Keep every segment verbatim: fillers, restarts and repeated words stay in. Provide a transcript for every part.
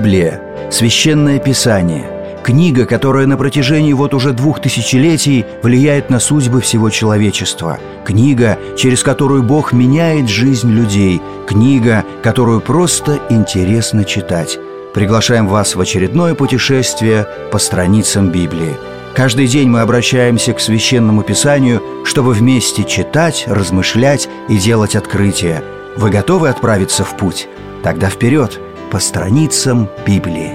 Библия – священное писание, книга, которая на протяжении вот уже двух тысячелетий влияет на судьбы всего человечества, книга, через которую Бог меняет жизнь людей, книга, которую просто интересно читать. Приглашаем вас в очередное путешествие по страницам Библии. Каждый день мы обращаемся к Священному Писанию, чтобы вместе читать, размышлять и делать открытия. Вы готовы отправиться в путь? Тогда вперед, по страницам Библии.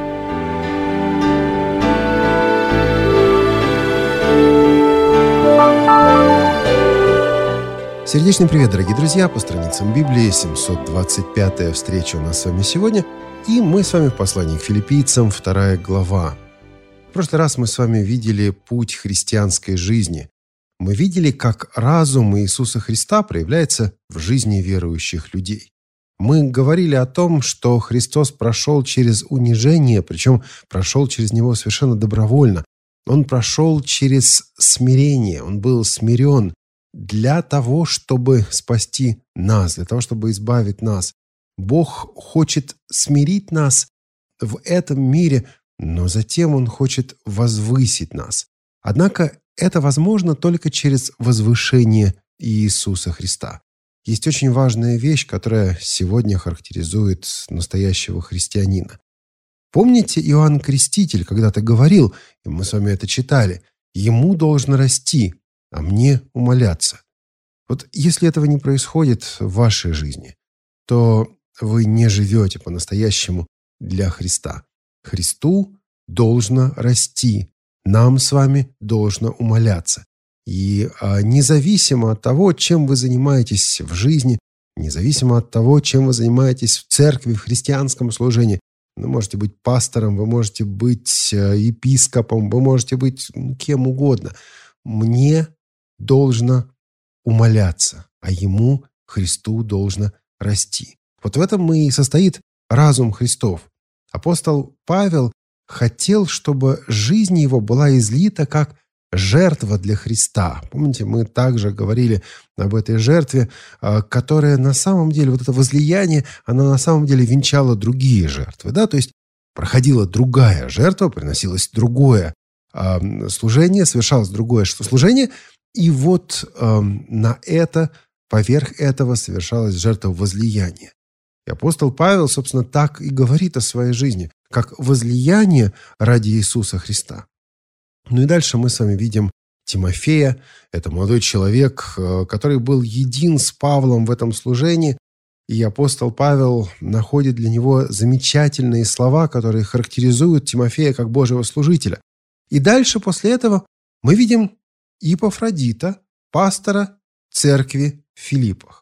Сердечный привет, дорогие друзья! По страницам Библии семьсот двадцать пятая встреча у нас с вами сегодня. И мы с вами в послании к Филиппийцам, вторая глава. В прошлый раз мы с вами видели путь христианской жизни. Мы видели, как разум Иисуса Христа проявляется в жизни верующих людей. Мы говорили о том, что Христос прошел через унижение, причем прошел через него совершенно добровольно. Он прошел через смирение, он был смирен для того, чтобы спасти нас, для того, чтобы избавить нас. Бог хочет смирить нас в этом мире, но затем Он хочет возвысить нас. Однако это возможно только через возвышение Иисуса Христа. Есть очень важная вещь, которая сегодня характеризует настоящего христианина. Помните, Иоанн Креститель когда-то говорил, и мы с вами это читали, «Ему должно расти, а мне умоляться». Вот если этого не происходит в вашей жизни, то вы не живете по-настоящему для Христа. Христу должно расти, нам с вами должно умоляться. И а, независимо от того, чем вы занимаетесь в жизни, независимо от того, чем вы занимаетесь в церкви, в христианском служении, вы можете быть пастором, вы можете быть епископом, вы можете быть кем угодно. Мне должно умоляться, а ему, Христу, должно расти. Вот в этом и состоит разум Христов. Апостол Павел хотел, чтобы жизнь его была излита как жертва для Христа. Помните, мы также говорили об этой жертве, которая на самом деле, вот это возлияние, она на самом деле венчала другие жертвы. Да? То есть проходила другая жертва, приносилось другое служение, совершалось другое служение, и вот на это, поверх этого совершалась жертва возлияния. И апостол Павел, собственно, так и говорит о своей жизни, как возлияние ради Иисуса Христа. Ну и дальше мы с вами видим Тимофея. Это молодой человек, который был един с Павлом в этом служении. И апостол Павел находит для него замечательные слова, которые характеризуют Тимофея как Божьего служителя. И дальше после этого мы видим Епафродита, пастора церкви в Филиппах.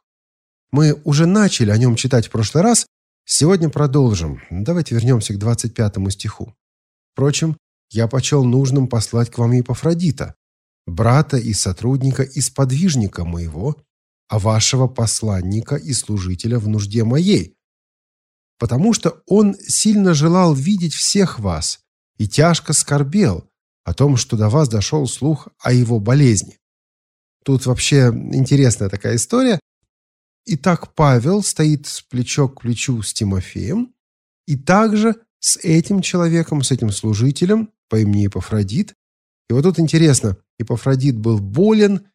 Мы уже начали о нем читать в прошлый раз, сегодня продолжим. Давайте вернемся к двадцать пятому стиху. «Впрочем, я почел нужным послать к вам Епафродита, брата и сотрудника и сподвижника моего, а вашего посланника и служителя в нужде моей, потому что он сильно желал видеть всех вас и тяжко скорбел о том, что до вас дошел слух о его болезни». Тут вообще интересная такая история. Итак, Павел стоит плечо к плечу с Тимофеем, и также с этим человеком, с этим служителем по имени Епафродит. И вот тут интересно, Епафродит был болен,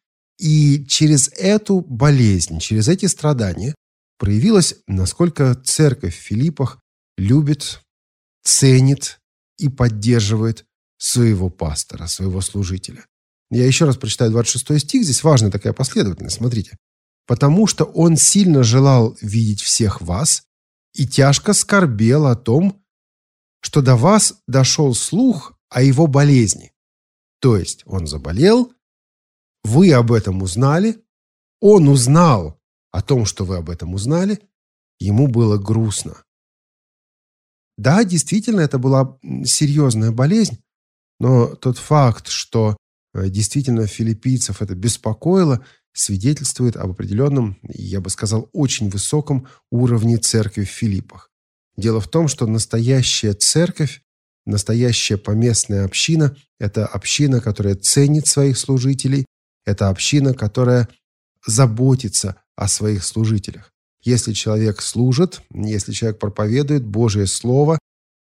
и через эту болезнь, через эти страдания проявилось, насколько церковь в Филиппах любит, ценит и поддерживает своего пастора, своего служителя. Я еще раз прочитаю двадцать шестой стих, здесь важная такая последовательность, смотрите. «Потому что он сильно желал видеть всех вас и тяжко скорбел о том, что до вас дошел слух о его болезни». То есть он заболел, вы об этом узнали, он узнал о том, что вы об этом узнали, ему было грустно. Да, действительно, это была серьезная болезнь, но тот факт, что действительно филиппийцев это беспокоило, свидетельствует об определенном, я бы сказал, очень высоком уровне церкви в Филиппах. Дело в том, что настоящая церковь, настоящая поместная община – это община, которая ценит своих служителей, это община, которая заботится о своих служителях. Если человек служит, если человек проповедует Божие Слово,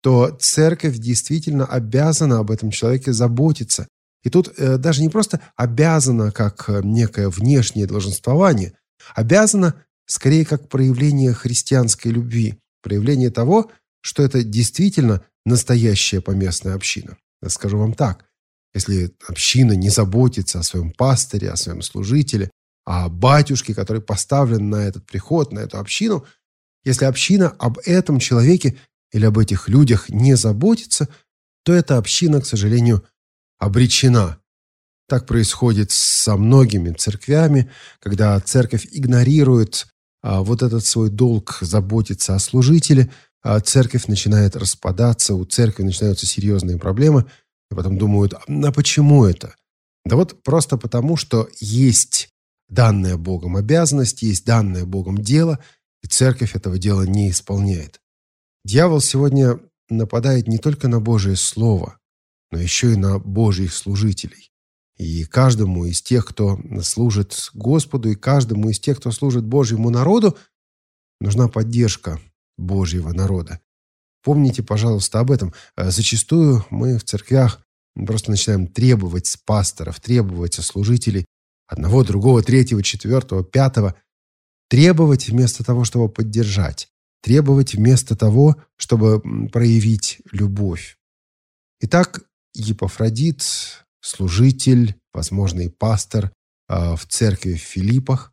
то церковь действительно обязана об этом человеке заботиться. И тут э, даже не просто обязана как некое внешнее долженствование, обязана скорее как проявление христианской любви, проявление того, что это действительно настоящая поместная община. Я скажу вам так, если община не заботится о своем пастыре, о своем служителе, о батюшке, который поставлен на этот приход, на эту общину, если община об этом человеке или об этих людях не заботится, то эта община, к сожалению, обречена. Так происходит со многими церквями, когда церковь игнорирует а, вот этот свой долг заботиться о служителе, а церковь начинает распадаться, у церкви начинаются серьезные проблемы, и потом думают, а почему это? Да вот просто потому, что есть данная Богом обязанность, есть данное Богом дело, и церковь этого дела не исполняет. Дьявол сегодня нападает не только на Божие Слово, но еще и на Божьих служителей. И каждому из тех, кто служит Господу, и каждому из тех, кто служит Божьему народу, нужна поддержка Божьего народа. Помните, пожалуйста, об этом. Зачастую мы в церквях просто начинаем требовать с пасторов, требовать со служителей одного, другого, третьего, четвертого, пятого. Требовать вместо того, чтобы поддержать. Требовать вместо того, чтобы проявить любовь. Итак, Епафродит, служитель, возможно, и пастор в церкви в Филиппах,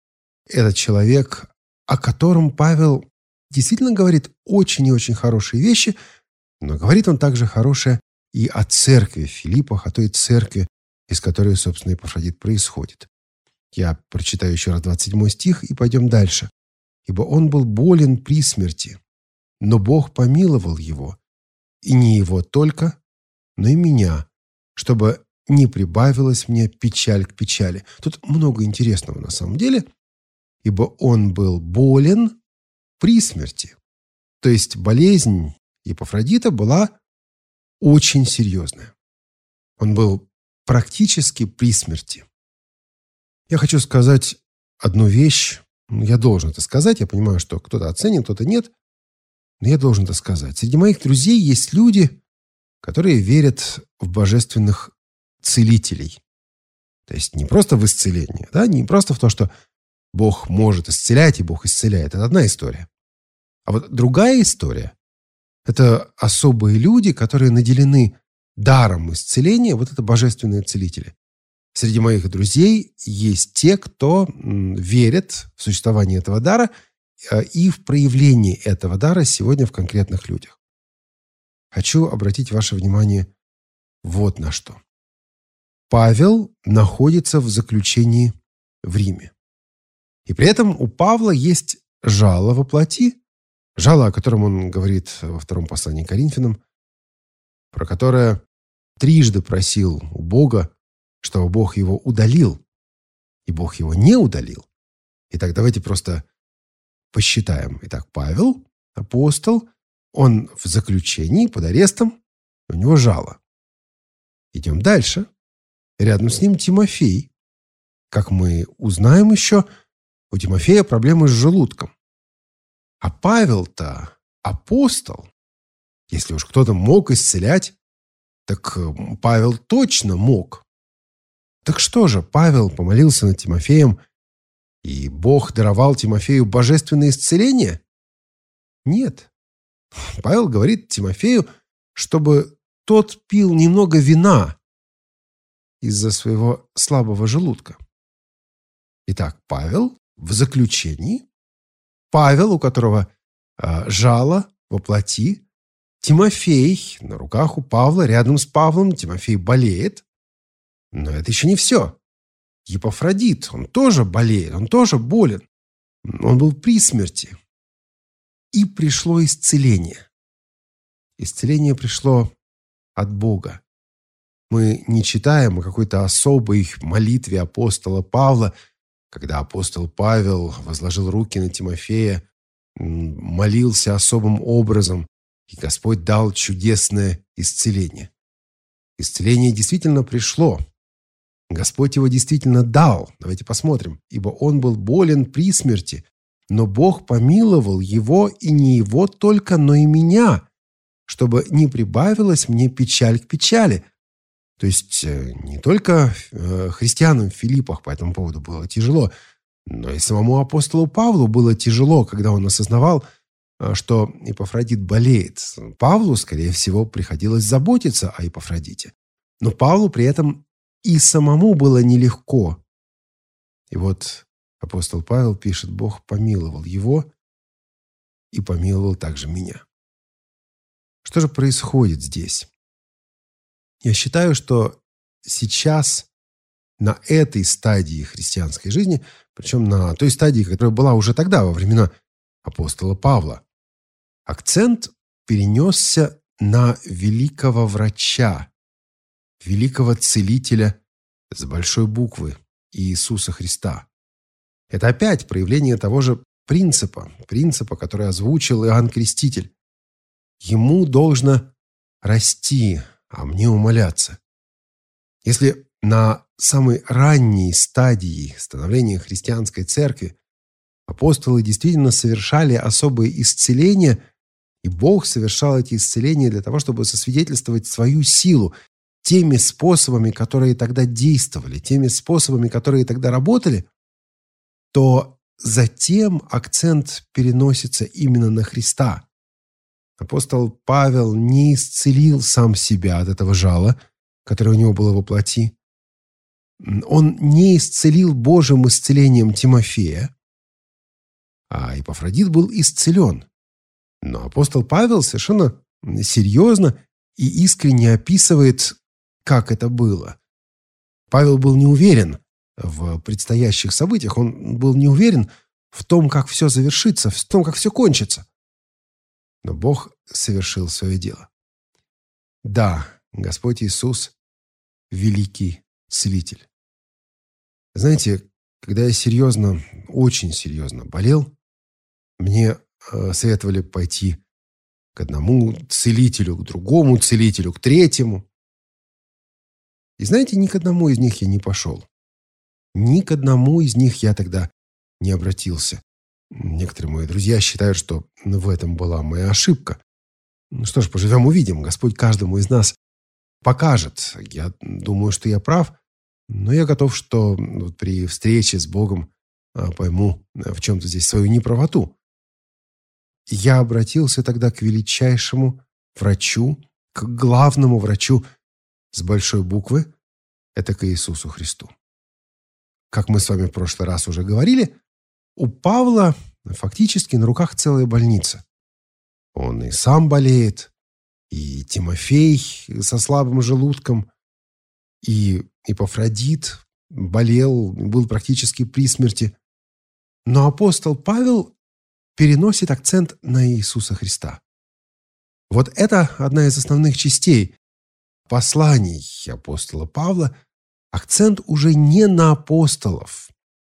это человек, о котором Павел действительно говорит очень и очень хорошие вещи, но говорит он также хорошее и о церкви в Филиппах, о той церкви, из которой, собственно, Епафродит происходит. Я прочитаю еще раз двадцать седьмой стих и пойдем дальше. «Ибо он был болен при смерти, но Бог помиловал его, и не его только, но и меня, чтобы не прибавилась мне печаль к печали». Тут много интересного на самом деле. «Ибо он был болен при смерти». То есть болезнь Епафродита была очень серьезная. Он был практически при смерти. Я хочу сказать одну вещь. Я должен это сказать. Я понимаю, что кто-то оценит, кто-то нет. Но я должен это сказать. Среди моих друзей есть люди, которые верят в божественных целителей. То есть не просто в исцеление, да? Не просто в то, что Бог может исцелять, и Бог исцеляет. Это одна история. А вот другая история – это особые люди, которые наделены даром исцеления. Вот это божественные целители. Среди моих друзей есть те, кто верит в существование этого дара и в проявление этого дара сегодня в конкретных людях. Хочу обратить ваше внимание вот на что. Павел находится в заключении в Риме. И при этом у Павла есть жало во плоти, жало, о котором он говорит во втором послании к Коринфянам, про которое трижды просил у Бога, чтобы Бог его удалил, и Бог его не удалил. Итак, давайте просто посчитаем. Итак, Павел, апостол, он в заключении, под арестом, у него жало. Идем дальше. Рядом с ним Тимофей. Как мы узнаем еще, у Тимофея проблемы с желудком. А Павел-то апостол. Если уж кто-то мог исцелять, так Павел точно мог. Так что же, Павел помолился над Тимофеем, и Бог даровал Тимофею божественное исцеление? Нет. Павел говорит Тимофею, чтобы тот пил немного вина из-за своего слабого желудка. Итак, Павел в заключении, Павел, у которого э, жало во плоти, Тимофей на руках у Павла, рядом с Павлом, Тимофей болеет. Но это еще не все. Епафродит, он тоже болеет, он тоже болен. Он был при смерти. И пришло исцеление. Исцеление пришло от Бога. Мы не читаем о какой-то особой молитве апостола Павла, когда апостол Павел возложил руки на Тимофея, молился особым образом, и Господь дал чудесное исцеление. Исцеление действительно пришло. Господь его действительно дал. Давайте посмотрим. «Ибо он был болен при смерти, но Бог помиловал его, и не его только, но и меня, чтобы не прибавилась мне печаль к печали». То есть не только христианам в Филиппах по этому поводу было тяжело, но и самому апостолу Павлу было тяжело, когда он осознавал, что Эпафродит болеет. Павлу, скорее всего, приходилось заботиться о Эпафродите. Но Павлу при этом и самому было нелегко. И вот апостол Павел пишет: «Бог помиловал его и помиловал также меня». Что же происходит здесь? Я считаю, что сейчас на этой стадии христианской жизни, причем на той стадии, которая была уже тогда, во времена апостола Павла, акцент перенесся на великого врача, великого целителя с большой буквы Иисуса Христа. Это опять проявление того же принципа, принципа, который озвучил Иоанн Креститель. Ему должно расти, а мне умаляться. Если на самой ранней стадии становления христианской церкви апостолы действительно совершали особые исцеления, и Бог совершал эти исцеления для того, чтобы засвидетельствовать свою силу теми способами, которые тогда действовали, теми способами, которые тогда работали, то затем акцент переносится именно на Христа. Апостол Павел не исцелил сам себя от этого жала, которое у него было во плоти. Он не исцелил Божьим исцелением Тимофея, а Эпафродит был исцелен. Но апостол Павел совершенно серьезно и искренне описывает, как это было. Павел был не уверен в предстоящих событиях, он был не уверен в том, как все завершится, в том, как все кончится. Но Бог совершил свое дело. Да, Господь Иисус – великий целитель. Знаете, когда я серьезно, очень серьезно болел, мне э, советовали пойти к одному целителю, к другому целителю, к третьему. И знаете, ни к одному из них я не пошел. Ни к одному из них я тогда не обратился. Некоторые мои друзья считают, что в этом была моя ошибка. Ну что ж, поживем, увидим. Господь каждому из нас покажет. Я думаю, что я прав, но я готов, что вот при встрече с Богом пойму в чем-то здесь свою неправоту. Я обратился тогда к величайшему врачу, к главному врачу с большой буквы, это к Иисусу Христу. Как мы с вами в прошлый раз уже говорили, у Павла фактически на руках целая больница. Он и сам болеет, и Тимофей со слабым желудком, и Эпафродит болел, был практически при смерти. Но апостол Павел переносит акцент на Иисуса Христа. Вот это одна из основных частей посланий апостола Павла. Акцент уже не на апостолов.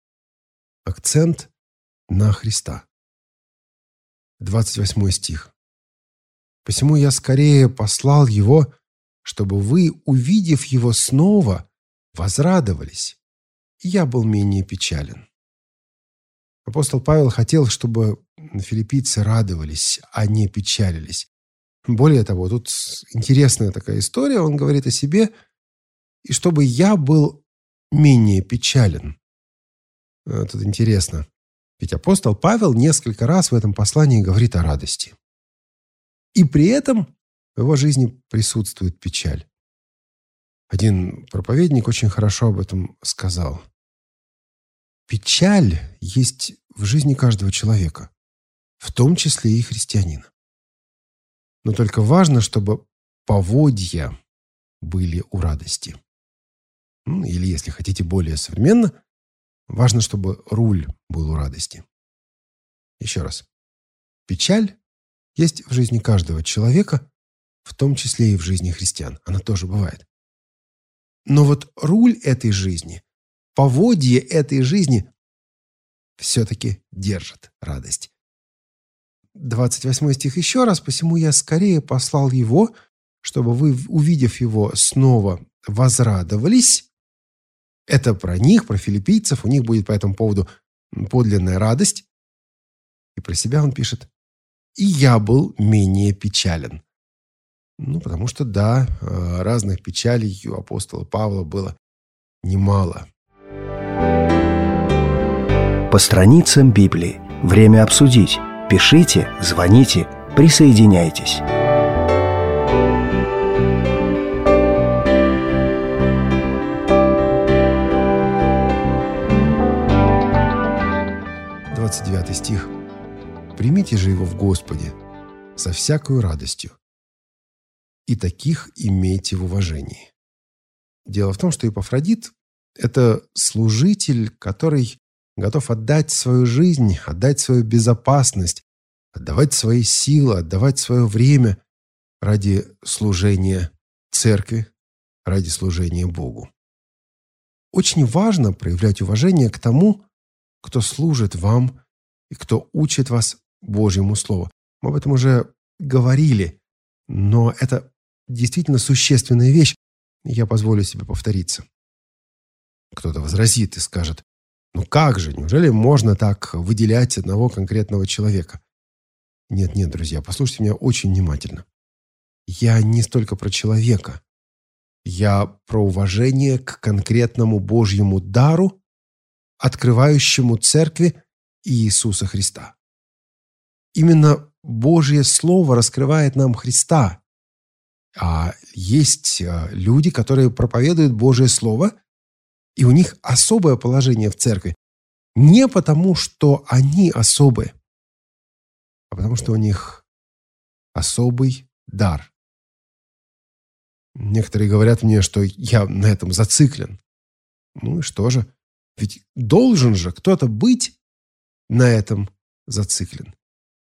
Акцент на Христа. двадцать восьмой стих. «Посему я скорее послал его, чтобы вы, увидев его снова, возрадовались, и я был менее печален». Апостол Павел хотел, чтобы филиппийцы радовались, а не печалились. Более того, тут интересная такая история, он говорит о себе, и чтобы я был менее печален. Тут интересно, ведь апостол Павел несколько раз в этом послании говорит о радости. И при этом в его жизни присутствует печаль. Один проповедник очень хорошо об этом сказал. Печаль есть в жизни каждого человека, в том числе и христианина. Но только важно, чтобы поводья были у радости. Или, если хотите более современно, важно, чтобы руль был у радости. Еще раз. Печаль есть в жизни каждого человека, в том числе и в жизни христиан. Она тоже бывает. Но вот руль этой жизни, поводье этой жизни все-таки держит радость. двадцать восьмой стих еще раз. «Посему я скорее послал его, чтобы вы, увидев его, снова возрадовались». Это про них, про филиппийцев. У них будет по этому поводу подлинная радость. И про себя он пишет: «И я был менее печален». Ну, потому что, да, разных печалей у апостола Павла было немало. По страницам Библии. Время обсудить. Пишите, звоните, присоединяйтесь. двадцать девятый стих. «Примите же его в Господе со всякою радостью, и таких имейте в уважении». Дело в том, что Эпафродит – это служитель, который готов отдать свою жизнь, отдать свою безопасность, отдавать свои силы, отдавать свое время ради служения церкви, ради служения Богу. Очень важно проявлять уважение к тому, кто служит вам и кто учит вас Божьему Слову. Мы об этом уже говорили, но это действительно существенная вещь, я позволю себе повториться. Кто-то возразит и скажет: ну как же, неужели можно так выделять одного конкретного человека? Нет, нет, друзья, послушайте меня очень внимательно. Я не столько про человека. Я про уважение к конкретному Божьему дару, открывающему церкви Иисуса Христа. Именно Божье Слово раскрывает нам Христа. А есть люди, которые проповедуют Божье Слово, и у них особое положение в церкви. Не потому, что они особые, а потому, что у них особый дар. Некоторые говорят мне, что я на этом зациклен. Ну и что же? Ведь должен же кто-то быть на этом зациклен.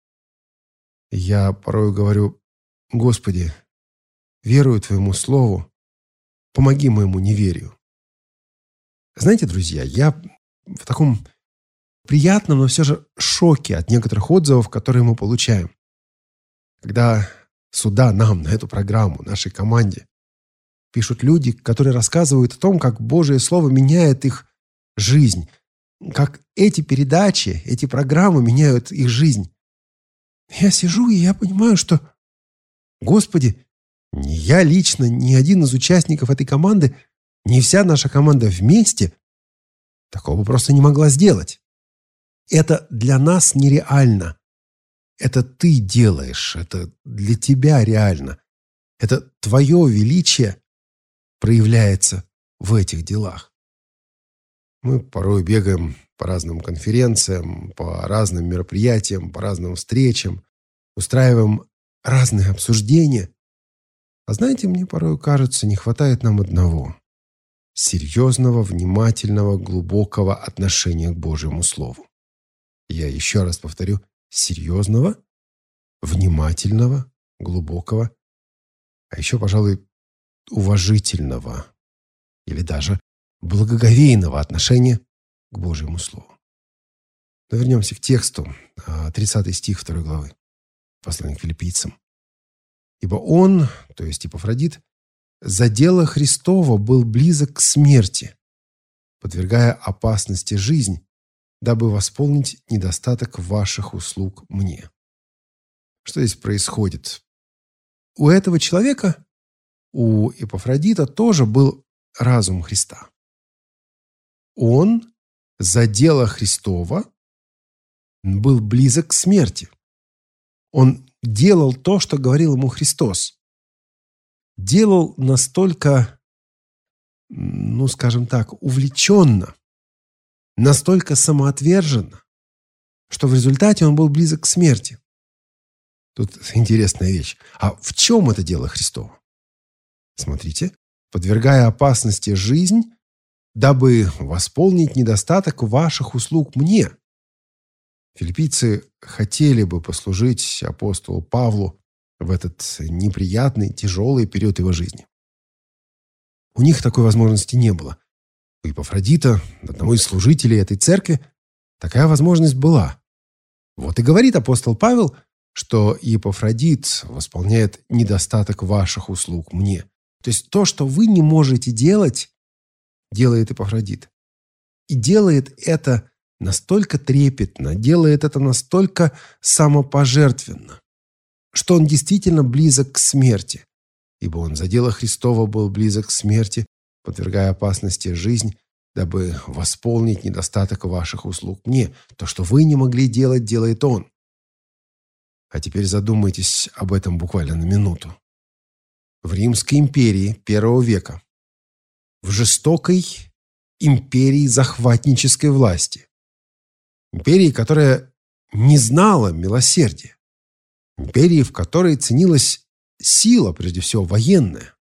Я порой говорю: Господи, верую Твоему Слову, помоги моему неверию. Знаете, друзья, я в таком приятном, но все же шоке от некоторых отзывов, которые мы получаем. Когда сюда, нам, на эту программу, нашей команде, пишут люди, которые рассказывают о том, как Божие Слово меняет их жизнь, как эти передачи, эти программы меняют их жизнь. Я сижу, и я понимаю, что, Господи, ни я лично, ни один из участников этой команды, ни вся наша команда вместе такого просто не могла сделать. Это для нас нереально. Это ты делаешь, это для тебя реально. Это твое величие проявляется в этих делах. Мы порой бегаем по разным конференциям, по разным мероприятиям, по разным встречам, устраиваем разные обсуждения. А знаете, мне порой кажется, не хватает нам одного – серьезного, внимательного, глубокого отношения к Божьему Слову. Я еще раз повторю: серьезного, внимательного, глубокого, а еще, пожалуй, уважительного или даже благоговейного отношения к Божьему Слову. Но вернемся к тексту, тридцатый стих второй главы, послания к Филиппийцам. «Ибо он, то есть Эпафродит, за дело Христово был близок к смерти, подвергая опасности жизнь, дабы восполнить недостаток ваших услуг мне». Что здесь происходит? У этого человека, у Эпафродита, тоже был разум Христа. Он за дело Христово был близок к смерти. Он делал то, что говорил ему Христос. Делал настолько, ну, скажем так, увлеченно, настолько самоотверженно, что в результате он был близок к смерти. Тут интересная вещь. А в чем это дело Христово? Смотрите. «Подвергая опасности жизнь, дабы восполнить недостаток ваших услуг мне». Филиппийцы хотели бы послужить апостолу Павлу в этот неприятный, тяжелый период его жизни. У них такой возможности не было. У Эпафродита, одного из служителей этой церкви, такая возможность была. Вот и говорит апостол Павел, что Эпафродит восполняет недостаток ваших услуг мне. То есть то, что вы не можете делать, делает Эпафродит. И делает это настолько трепетно, делает это настолько самопожертвенно, что он действительно близок к смерти. ибо он за дело Христово был близок к смерти, подвергая опасности жизнь, дабы восполнить недостаток ваших услуг мне. То, что вы не могли делать, делает он. А теперь задумайтесь об этом буквально на минуту. В Римской империи первого века, в жестокой империи захватнической власти, империи, которая не знала милосердия, империи, в которой ценилась сила, прежде всего военная,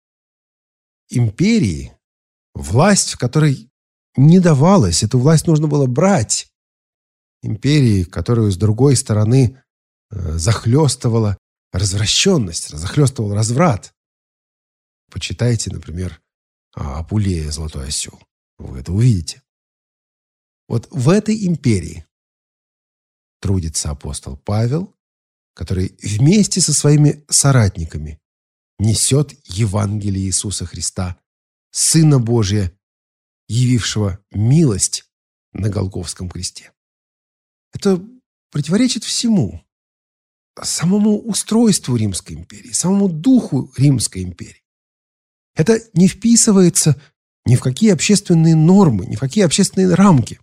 империи, власть, в которой не давалось, эту власть нужно было брать, империи, которую с другой стороны захлестывала развращенность, захлестывал разврат. Почитайте, например, Апулея «Золотой осел». Вы это увидите. Вот в этой империи трудится апостол Павел, который вместе со своими соратниками несет Евангелие Иисуса Христа, Сына Божия, явившего милость на Голгофском кресте. Это противоречит всему, самому устройству Римской империи, самому духу Римской империи. Это не вписывается ни в какие общественные нормы, ни в какие общественные рамки.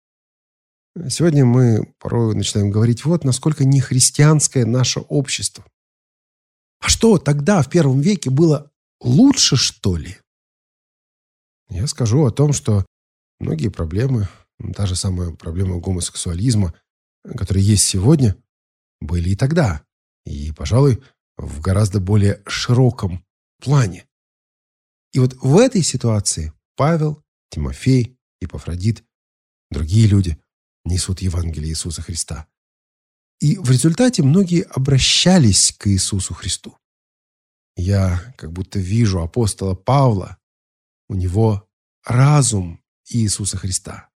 Сегодня мы порой начинаем говорить, вот насколько нехристианское наше общество. А что тогда, в первом веке, было лучше, что ли? Я скажу о том, что многие проблемы, та же самая проблема гомосексуализма, которая есть сегодня, были и тогда. И, пожалуй, в гораздо более широком плане. И вот в этой ситуации Павел, Тимофей, Епафродит, другие люди несут Евангелие Иисуса Христа. И в результате многие обращались к Иисусу Христу. Я как будто вижу апостола Павла, у него разум Иисуса Христа.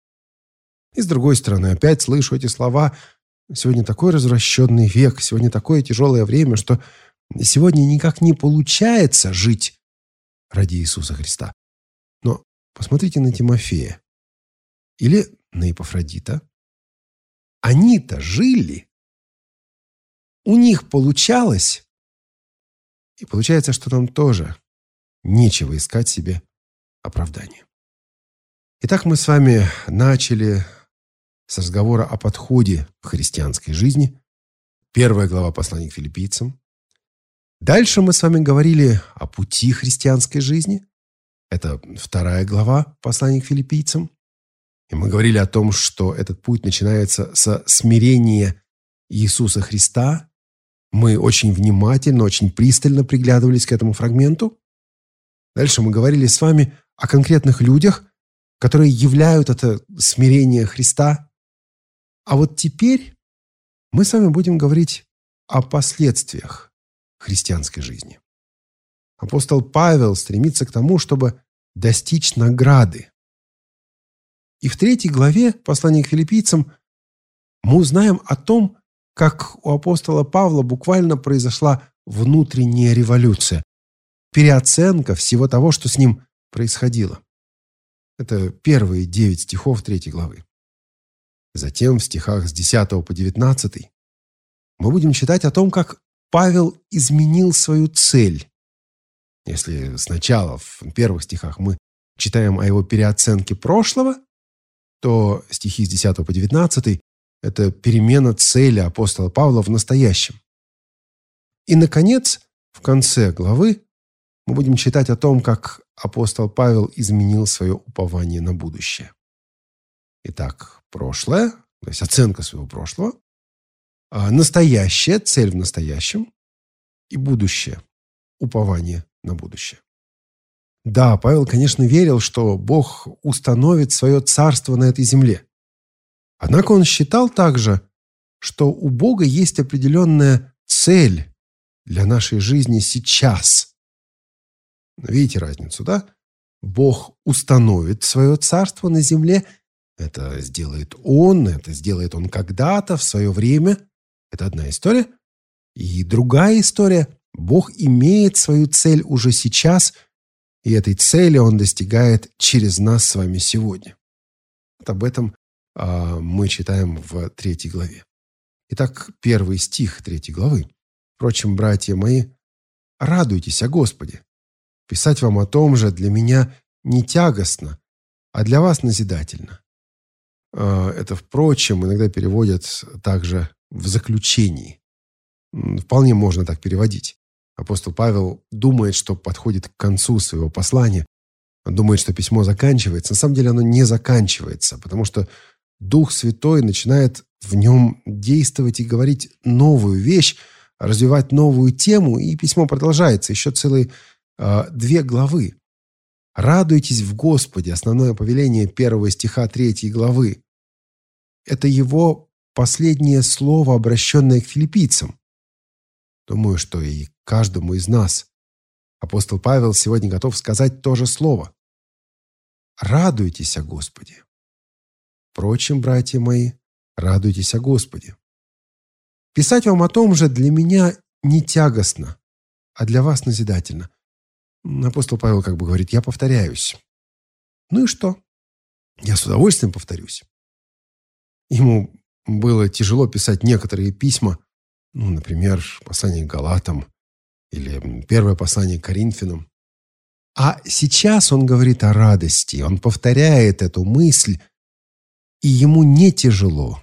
И с другой стороны, опять слышу эти слова: сегодня такой развращенный век, сегодня такое тяжелое время, что сегодня никак не получается жить ради Иисуса Христа. Но посмотрите на Тимофея или на Епафродита. Они-то жили, у них получалось, и получается, что нам тоже нечего искать себе оправдания. Итак, мы с вами начали с разговора о подходе к христианской жизни. Первая глава послания к филиппийцам. Дальше мы с вами говорили о пути христианской жизни. Это вторая глава послания к филиппийцам. И мы говорили о том, что этот путь начинается со смирения Иисуса Христа. Мы очень внимательно, очень пристально приглядывались к этому фрагменту. Дальше мы говорили с вами о конкретных людях, которые являют это смирение Христа. А вот теперь мы с вами будем говорить о последствиях христианской жизни. Апостол Павел стремится к тому, чтобы достичь награды. И в третьей главе послания к филиппийцам мы узнаем о том, как у апостола Павла буквально произошла внутренняя революция, переоценка всего того, что с ним происходило. Это первые девять стихов третьей главы. Затем в стихах с десятого по девятнадцатый мы будем читать о том, как Павел изменил свою цель. Если сначала в первых стихах мы читаем о его переоценке прошлого, то стихи с десятого по девятнадцатый – это перемена цели апостола Павла в настоящем. И, наконец, в конце главы мы будем читать о том, как апостол Павел изменил свое упование на будущее. Итак, прошлое, то есть оценка своего прошлого, настоящее, цель в настоящем, и будущее, упование на будущее. Да, Павел, конечно, верил, что Бог установит свое царство на этой земле. Однако он считал также, что у Бога есть определенная цель для нашей жизни сейчас. Видите разницу, да? Бог установит свое царство на земле. Это сделает Он, это сделает Он когда-то, в свое время. Это одна история. И другая история. Бог имеет свою цель уже сейчас, и этой цели Он достигает через нас с вами сегодня. Вот об этом а, мы читаем в третьей главе. Итак, первый стих третьей главы. «Впрочем, братья мои, радуйтесь о Господе. Писать вам о том же для меня не тягостно, а для вас назидательно». Это, впрочем, иногда переводят также в заключении. Вполне можно так переводить. Апостол Павел думает, что подходит к концу своего послания. Он думает, что письмо заканчивается. На самом деле оно не заканчивается, потому что Дух Святой начинает в нем действовать и говорить новую вещь, развивать новую тему, и письмо продолжается. Еще целые э, две главы. «Радуйтесь в Господе» — основное повеление первого стиха третьей главы. Это его последнее слово, обращенное к филиппийцам. Думаю, что и каждому из нас апостол Павел сегодня готов сказать то же слово. Радуйтесь о Господе. Впрочем, братья мои, радуйтесь о Господе. Писать вам о том же для меня не тягостно, а для вас назидательно. Апостол Павел как бы говорит: я повторяюсь. Ну и что? Я с удовольствием повторюсь. Ему было тяжело писать некоторые письма, ну, например, послание к Галатам или первое послание к Коринфянам. А сейчас он говорит о радости, он повторяет эту мысль, и ему не тяжело.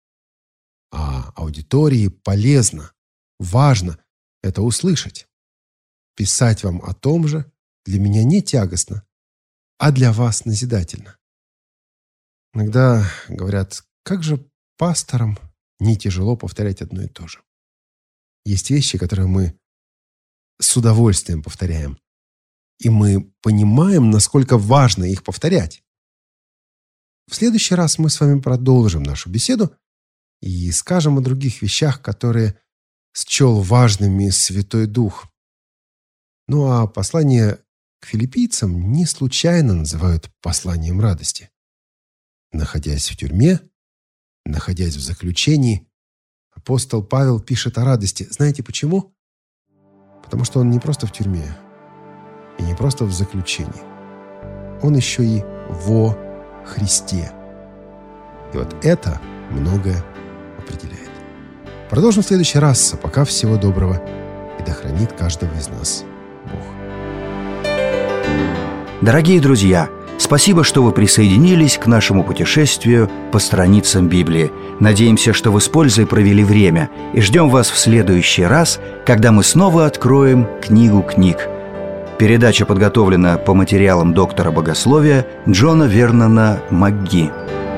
А аудитории полезно, важно это услышать. Писать вам о том же для меня не тягостно, а для вас назидательно. Иногда говорят: как же пасторам не тяжело повторять одно и то же. Есть вещи, которые мы с удовольствием повторяем, и мы понимаем, насколько важно их повторять. В следующий раз мы с вами продолжим нашу беседу и скажем о других вещах, которые счел важными Святой Дух. Ну а послание к филиппийцам не случайно называют посланием радости. Находясь в тюрьме, находясь в заключении, апостол Павел пишет о радости. Знаете почему? Потому что он не просто в тюрьме и не просто в заключении. Он еще и во Христе. И вот это многое определяет. Продолжим в следующий раз. А пока всего доброго. И да хранит каждого из нас Бог. Дорогие друзья, спасибо, что вы присоединились к нашему путешествию по страницам Библии. Надеемся, что вы с пользой провели время, и ждем вас в следующий раз, когда мы снова откроем книгу книг. Передача подготовлена по материалам доктора богословия Джона Вернона МакГи.